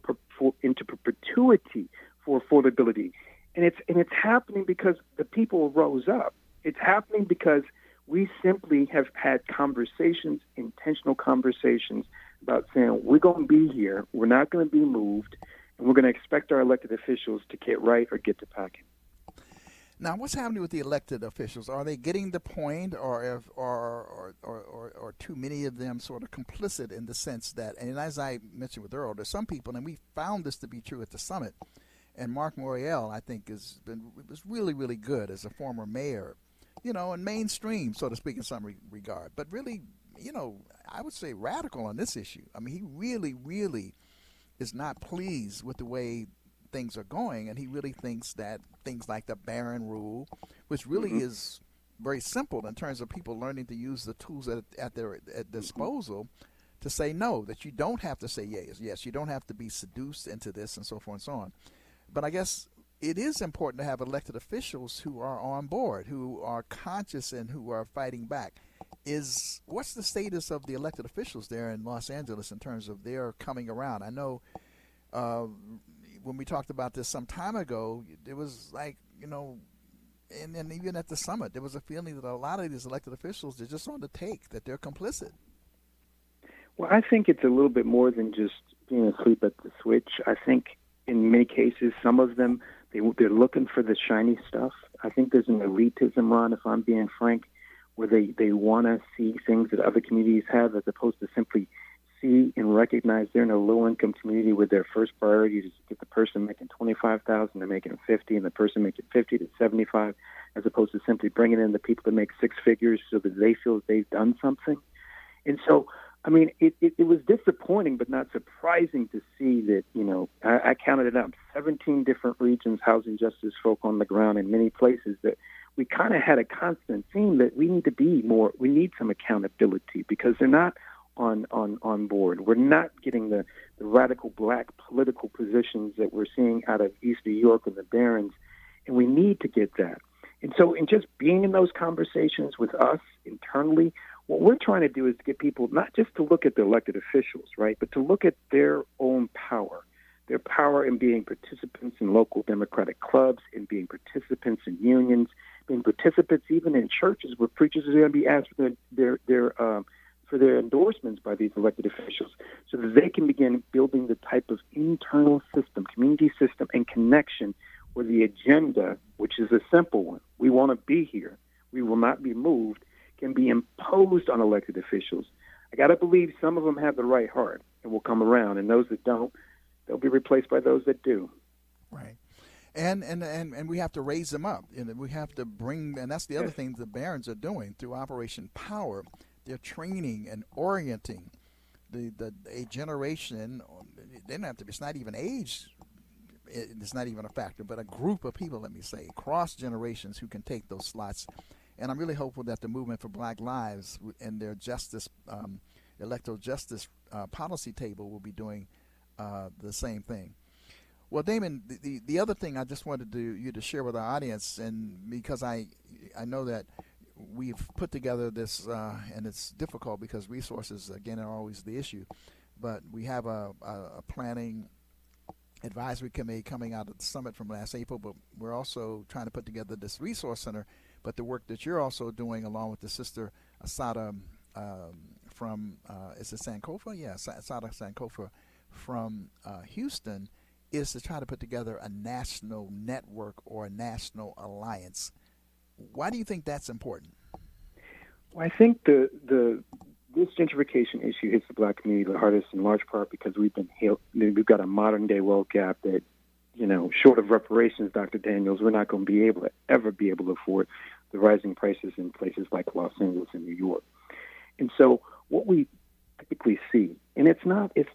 into perpetuity for affordability. And it's happening because the people rose up. It's happening because we simply have had conversations, intentional conversations about saying we're going to be here, we're not going to be moved, and we're going to expect our elected officials to get right or get to packing. Now, what's happening with the elected officials? Are they getting the point, or too many of them sort of complicit in the sense that, and as I mentioned with Earl, there's some people, and we found this to be true at the summit, and Mark Morial, I think, was really, really good as a former mayor, and mainstream, so to speak, in some regard, but really, I would say radical on this issue. I mean, he really, really is not pleased with the way things are going, and he really thinks that things like the Barron Rule, which really is very simple in terms of people learning to use the tools at their disposal to say no, that you don't have to say yes, you don't have to be seduced into this and so forth and so on. But I guess it is important to have elected officials who are on board, who are conscious and who are fighting back. What's the status of the elected officials there in Los Angeles in terms of their coming around? I know when we talked about this some time ago, it was like, and even at the summit, there was a feeling that a lot of these elected officials, they're just on the take, that they're complicit. Well, I think it's a little bit more than just being asleep at the switch. I think in many cases, some of them, they're looking for the shiny stuff. I think there's an elitism, Ron, if I'm being frank, where they want to see things that other communities have as opposed to simply see and recognize they're in a low-income community where their first priority is to get the person making $25,000 to making $50,000 and the person making $50,000 to $75,000, as opposed to simply bringing in the people that make six figures so that they feel that they've done something. And so I mean, it was disappointing, but not surprising to see that, I counted it up, 17 different regions housing justice folk on the ground in many places, that we kind of had a constant theme that we need to be more, we need some accountability because they're not on board. We're not getting the radical black political positions that we're seeing out of East New York and the Barrens, and we need to get that. And so in just being in those conversations with us internally, what we're trying to do is to get people not just to look at the elected officials, right, but to look at their own power, their power in being participants in local democratic clubs, in being participants in unions, being participants even in churches where preachers are going to be asked for their endorsements by these elected officials so that they can begin building the type of internal system, community system, and connection where the agenda, which is a simple one, we want to be here, we will not be moved, can be imposed on elected officials. I got to believe some of them have the right heart and will come around, and those that don't, they'll be replaced by those that do. Right. And we have to raise them up. And we have to bring, and that's the other thing the Barrens are doing through Operation Power. They're training and orienting a generation. They don't have to. It's not even age. It's not even a factor, but a group of people. Let me say, cross generations who can take those slots. And I'm really hopeful that the Movement for Black Lives and their justice, electoral justice policy table will be doing the same thing. Well, Damon, the other thing I just wanted you to share with our audience, and because I know that we've put together this, and it's difficult because resources, again, are always the issue, but we have a planning advisory committee coming out of the summit from last April, but we're also trying to put together this resource center. But the work that you're also doing along with the sister Assata from, is it Sankofa? Yeah, Assata Sankofa from Houston, is to try to put together a national network or a national alliance. Why do you think that's important? Well, I think this gentrification issue hits the black community the hardest in large part because we've got a modern day wealth gap that, short of reparations, Dr. Daniels, we're not going to ever be able to afford the rising prices in places like Los Angeles and New York. And so what we typically see, and it's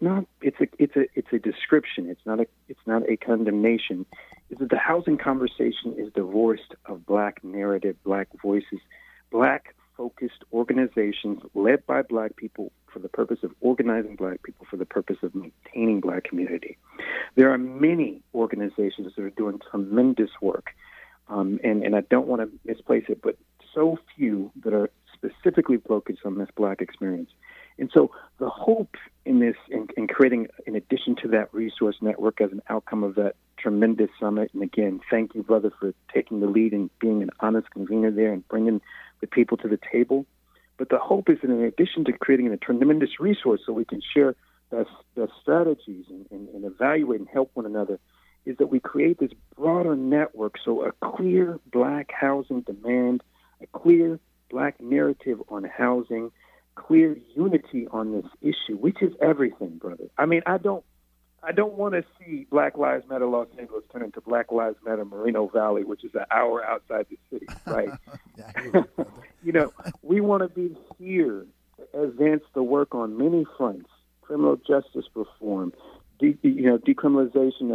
a description, it's not a condemnation, is that the housing conversation is divorced of black narrative, black voices, black focused organizations led by black people for the purpose of organizing black people for the purpose of maintaining black community. There are many organizations that are doing tremendous work, and I don't want to misplace it, but so few that are specifically focused on this black experience. And so the hope in this, in creating, in addition to that resource network as an outcome of that tremendous summit, and again, thank you, brother, for taking the lead and being an honest convener there and bringing the people to the table. But the hope is that in addition to creating a tremendous resource so we can share best strategies and evaluate and help one another, is that we create this broader network so a clear black housing demand, a clear black narrative on housing, clear unity on this issue, which is everything, brother. I mean, I don't want to see Black Lives Matter Los Angeles turn into Black Lives Matter Moreno Valley, which is an hour outside the city, right? We want to be here to advance the work on many fronts: criminal justice reform, decriminalization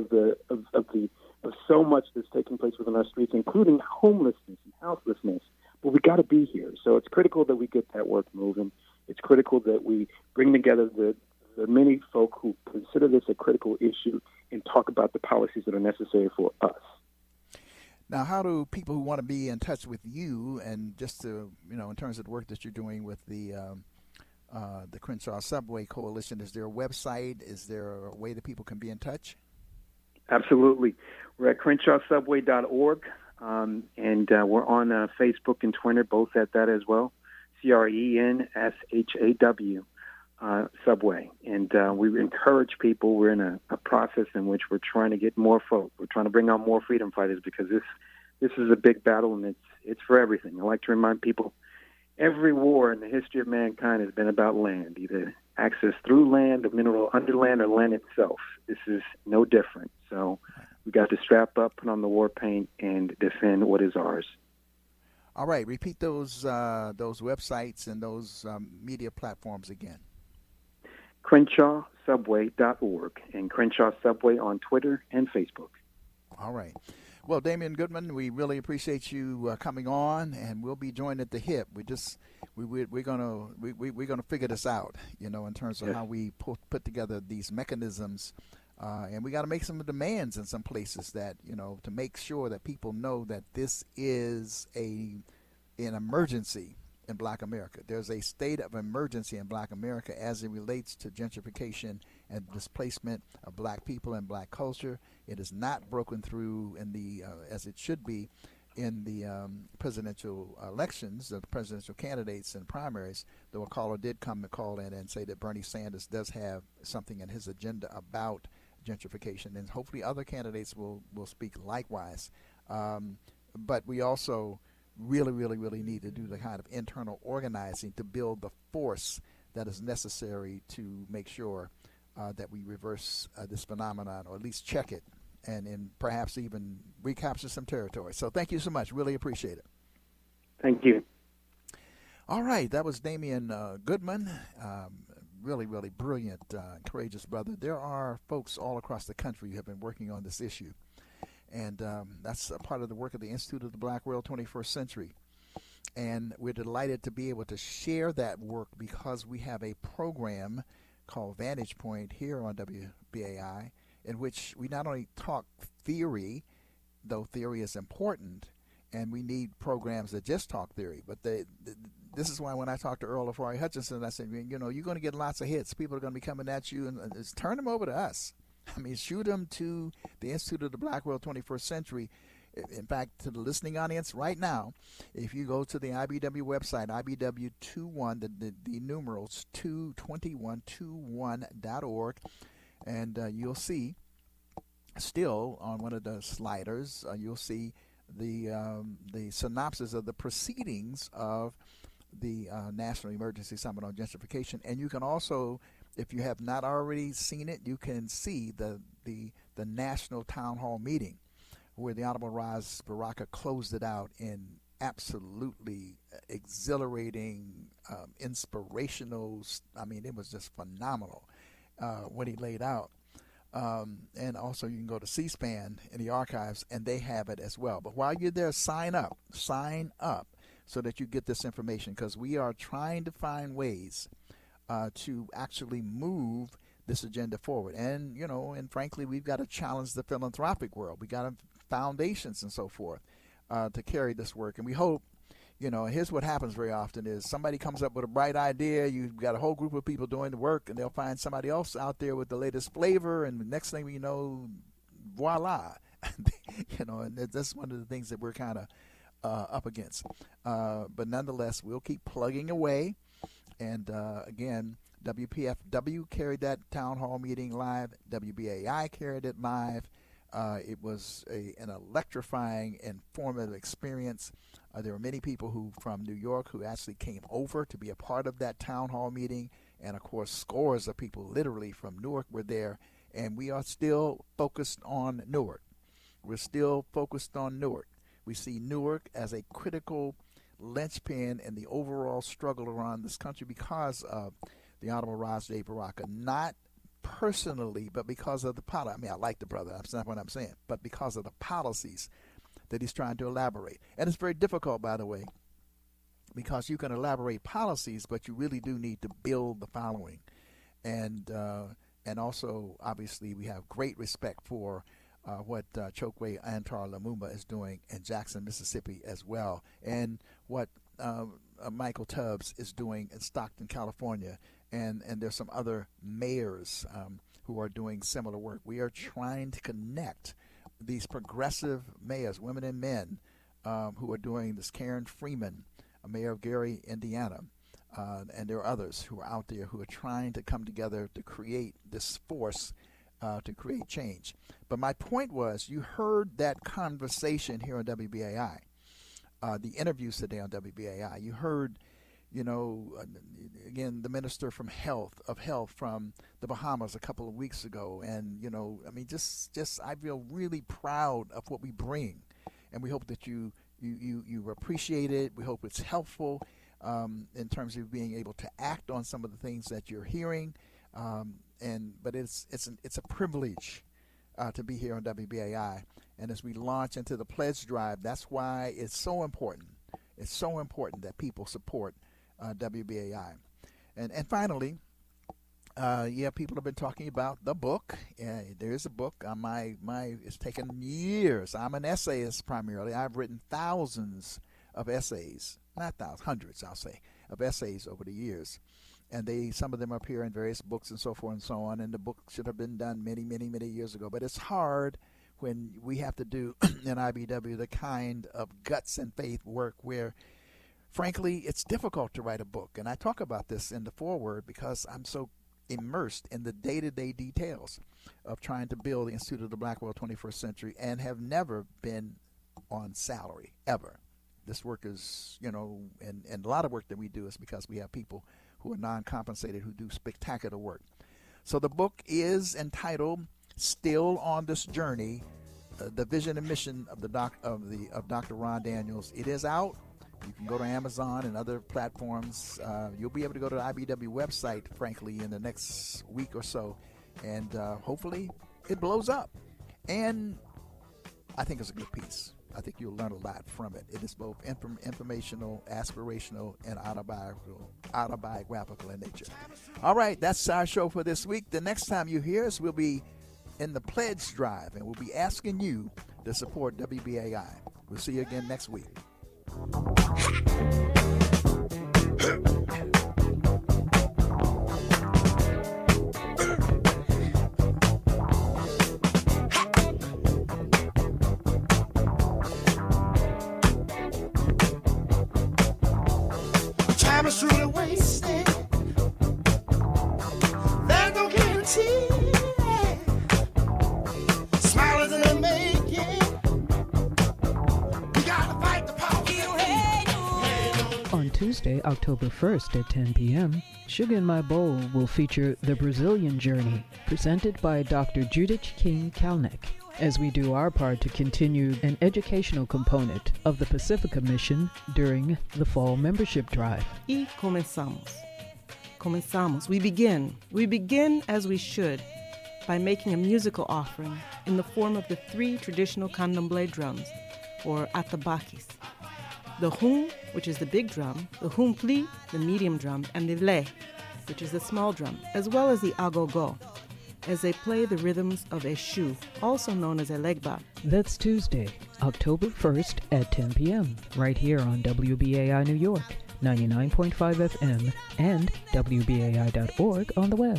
of so much that's taking place within our streets, including homelessness and houselessness. But we got to be here. So it's critical that we get that work moving. It's critical that we bring together the many folk who consider this a critical issue and talk about the policies that are necessary for us. Now, how do people who want to be in touch with you, and just to, in terms of the work that you're doing with the Crenshaw Subway Coalition, is there a website? Is there a way that people can be in touch? Absolutely. We're at CrenshawSubway.org. And we're on Facebook and Twitter, both at that as well, CRENSHAW Subway. And we encourage people. We're in a process in which we're trying to get more folk. We're trying to bring on more freedom fighters because this is a big battle, and it's for everything. I like to remind people, every war in the history of mankind has been about land, either access through land, or mineral under land, or land itself. This is no different. So we got to strap up, put on the war paint, and defend what is ours. All right, repeat those websites and those media platforms again. CrenshawSubway.org and Crenshaw Subway on Twitter and Facebook. All right. Well, Damian Goodman, we really appreciate you coming on, and we'll be joined at the hip. We're gonna figure this out, in terms of how we put together these mechanisms, and we got to make some demands in some places that to make sure that people know that this is an emergency in Black America. There's a state of emergency in Black America as it relates to gentrification and displacement of Black people and Black culture. It is not broken through in the as it should be in the presidential elections, the presidential candidates and primaries. Though a caller did call in and say that Bernie Sanders does have something in his agenda about gentrification, and hopefully other candidates will speak likewise. But we also really need to do the kind of internal organizing to build the force that is necessary to make sure that we reverse this phenomenon, or at least check it, and perhaps even recapture some territory. So thank you so much. Really appreciate it. Thank you. All right. That was Damian Goodman. Really brilliant, courageous brother. There are folks all across the country who have been working on this issue. And that's a part of the work of the Institute of the Black World 21st Century. And we're delighted to be able to share that work because we have a program called Vantage Point here on WBAI, in which we not only talk theory, though theory is important, and we need programs that just talk theory, but this is why when I talked to Earl Afari Hutchinson, I said, you're going to get lots of hits. People are going to be coming at you, and just turn them over to us. I mean, shoot them to the Institute of the Black World 21st Century. In fact, to the listening audience right now, if you go to the IBW website, IBW21, the numerals 22121.org, and you'll see still on one of the sliders, you'll see the synopsis of the proceedings of the National Emergency Summit on Gentrification. And you can also, if you have not already seen it, you can see the National Town Hall meeting where the Honorable Ras Baraka closed it out in absolutely exhilarating, inspirational. I mean, it was just phenomenal what he laid out. And also you can go to C-SPAN in the archives, and they have it as well. But while you're there, sign up so that you get this information, because we are trying to find ways to actually move this agenda forward. And, and frankly, we've got to challenge the philanthropic world. We got foundations and so forth to carry this work. And we hope, here's what happens very often is somebody comes up with a bright idea. You've got a whole group of people doing the work, and they'll find somebody else out there with the latest flavor. And the next thing we know, voila, and that's one of the things that we're kind of up against. But nonetheless, we'll keep plugging away. And again, WPFW carried that town hall meeting live. WBAI carried it live. It was an electrifying, informative experience. There were many people from New York who actually came over to be a part of that town hall meeting. And, of course, scores of people literally from Newark were there. And we are still focused on Newark. We're still focused on Newark. We see Newark as a critical linchpin in the overall struggle around this country because of the Honorable Ras J. Baraka, not personally, but because of the policy. I mean, I like the brother. That's not what I'm saying. But because of the policies that he's trying to elaborate. And it's very difficult, by the way, because you can elaborate policies, but you really do need to build the following. And also, obviously, we have great respect for what Chokwe Antar Lumumba is doing in Jackson, Mississippi as well, and what Michael Tubbs is doing in Stockton, California, and there's some other mayors who are doing similar work. We are trying to connect these progressive mayors, women and men, who are doing this. Karen Freeman, a mayor of Gary, Indiana, and there are others who are out there who are trying to come together to create this force to create change. But my point was, you heard that conversation here on WBAI, the interviews today on WBAI. You heard, again, the minister from health from the Bahamas a couple of weeks ago. And, I mean, just I feel really proud of what we bring. And we hope that you you appreciate it. We hope it's helpful in terms of being able to act on some of the things that you're hearing. But it's a privilege to be here on WBAI. And as we launch into the pledge drive, that's why it's so important. It's so important that people support WBAI. And finally, people have been talking about the book. There is a book. It's taken years. I'm an essayist primarily. I've written thousands of essays, not thousands, hundreds, I'll say, of essays over the years. And some of them appear in various books and so forth and so on. And the book should have been done many, many, many years ago. But it's hard when we have to do in IBW the kind of guts and faith work where, frankly, it's difficult to write a book. And I talk about this in the foreword because I'm so immersed in the day-to-day details of trying to build the Institute of the Black World 21st Century and have never been on salary, ever. This work is, and a lot of work that we do is because we have people who are non-compensated who do spectacular work. So the book is entitled Still on This Journey, The Vision and Mission of Dr. Ron Daniels. It is out. You can go to Amazon and other platforms. You'll be able to go to the IBW website, frankly, in the next week or so. And hopefully it blows up. And I think it's a good piece. I think you'll learn a lot from it. It is both informational, aspirational, and autobiographical in nature. All right, that's our show for this week. The next time you hear us, we'll be in the pledge drive, and we'll be asking you to support WBAI. We'll see you again next week. Time is truly wasting. There's no guarantee. Smile is in the making. We gotta fight the power. On Tuesday, October 1st at 10 p.m., Sugar in My Bowl will feature The Brazilian Journey, presented by Dr. Judith King Kalnick, as we do our part to continue an educational component of the Pacifica Mission during the fall membership drive. Y comenzamos. Comenzamos. We begin. We begin as we should by making a musical offering in the form of the 3 traditional candomblé drums, or atabaques. The hum, which is the big drum, the humpli, the medium drum, and the le, which is the small drum, as well as the agogo, as they play the rhythms of Eshu, also known as Elegba. That's Tuesday, October 1st at 10 p.m., right here on WBAI New York, 99.5 FM, and WBAI.org on the web.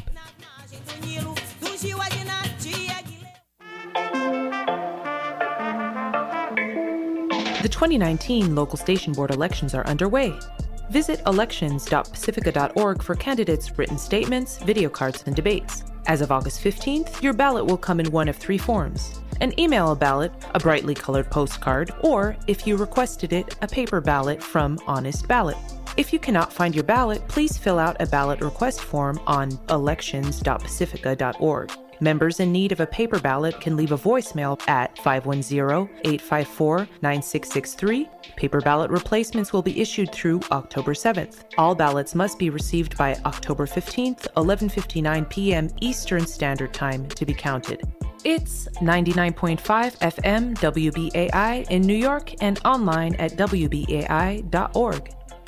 The 2019 local station board elections are underway. Visit elections.pacifica.org for candidates' written statements, video cards, and debates. As of August 15th, your ballot will come in one of 3 forms: an email ballot, a brightly colored postcard, or, if you requested it, a paper ballot from Honest Ballot. If you cannot find your ballot, please fill out a ballot request form on elections.pacifica.org. Members in need of a paper ballot can leave a voicemail at 510-854-9663. Paper ballot replacements will be issued through October 7th. All ballots must be received by October 15th, 11:59 p.m. Eastern Standard Time to be counted. It's 99.5 FM WBAI in New York and online at WBAI.org.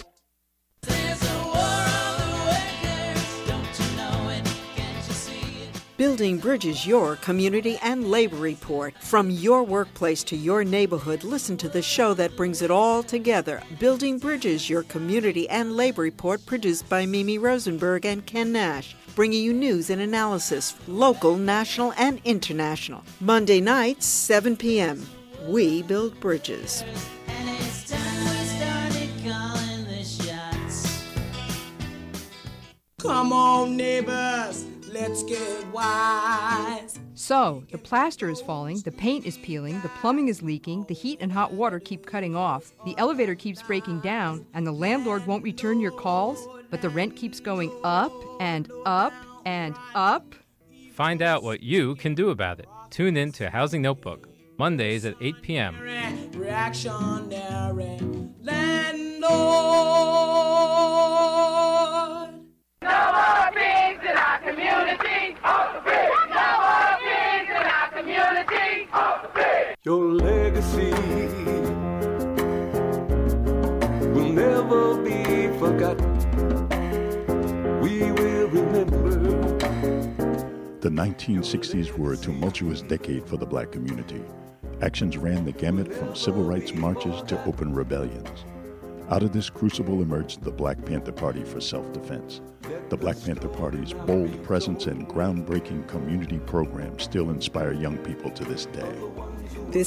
Building Bridges, your community and labor report. From your workplace to your neighborhood, listen to the show that brings it all together. Building Bridges, your community and labor report, produced by Mimi Rosenberg and Ken Nash, bringing you news and analysis, local, national, and international. Monday nights, 7 p.m. We build bridges. Come on, neighbors. Let's get wise. So, the plaster is falling, the paint is peeling, the plumbing is leaking, the heat and hot water keep cutting off, the elevator keeps breaking down, and the landlord won't return your calls, but the rent keeps going up and up and up. Find out what you can do about it. Tune in to Housing Notebook. Mondays at 8 p.m. Reactionary landlord. No more pigs in our community. Off the pig. No more pigs in our community. Off the pig. Your legacy will never be forgotten. We will remember. The 1960s were a tumultuous decade for the black community. Actions ran the gamut from civil rights marches to open rebellions. Out of this crucible emerged the Black Panther Party for self-defense. The Black Panther Party's bold presence and groundbreaking community programs still inspire young people to this day.